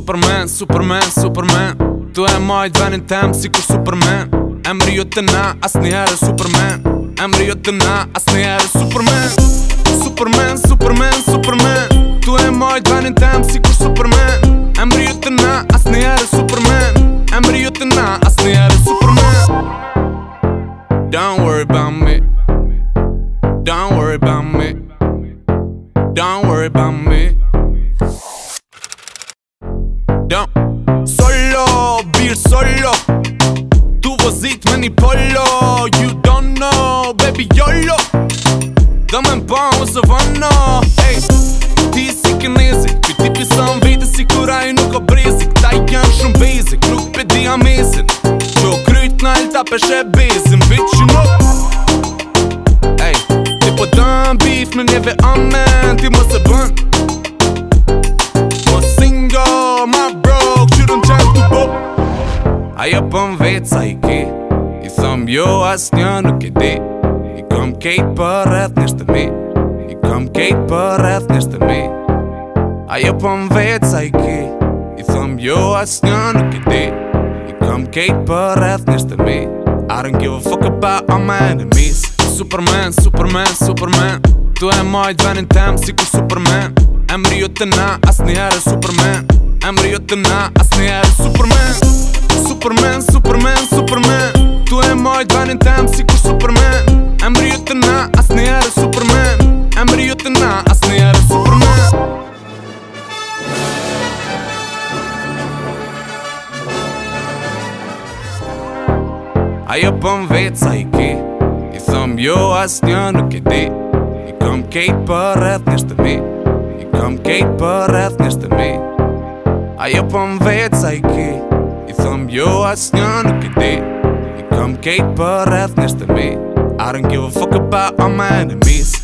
Superman, Superman, Superman. Tu e majt venin tem si kur Superman. Emri jo të na, asnihere Superman. Emri jo të na, asnihere Superman. Superman, Superman, Superman. Tu e majt venin tem si kur Superman. Emri jo të na, asnihere Superman. Emri jo të na, asnihere Superman. Don't worry about me. Don't worry about me. Don't worry about me. Don't. Solo, bir solo. Tu vozit me një polo. You don't know, baby YOLO. Do me m'pa ose vano. Hey, ti si kinezi. Ky tipi sa m'vite si kura i nuk o brezi. Këta janë shumë basic, nuk pe di amesin. Qo kryt n'alë ta peshe bezin, bitch you know. Hey, ti po dën beef në njeve amen. Ti mos e bën Mos single, my bro, qyrën qenë të bo. Ajo pëm vetë sa i ki. I thëm jo as një nuk e di. I kom kejt për rreth nishtë të mi. I kom kejt për rreth nishtë të mi. Ajo pëm vetë sa i ki. I thëm jo as një nuk e di. I kom kejt për rreth nishtë të mi. I don't give a fuck about all my enemies. Superman, Superman, Superman. Tu e majt venin tem si kur Superman. Emri jo të na, asnihere Superman. Emri jo të na, asnihere Superman. Superman, Superman, Superman. Tu e majt venin tem si kur Superman. Emri jo të na, asnihere Superman. Emri jo të na, asnihere Superman. Ajo pëm vetë sa i ki. I thëm jo as një nuk e di. I kom kejt për rreth nishtë të mi. I kom kejt për rreth nishtë të mi. Ajo pëm vetë sa i ki. I thëm jo as një nuk e di. I kom kejt për rreth nishtë të mi. I don't give a fuck about all my enemies.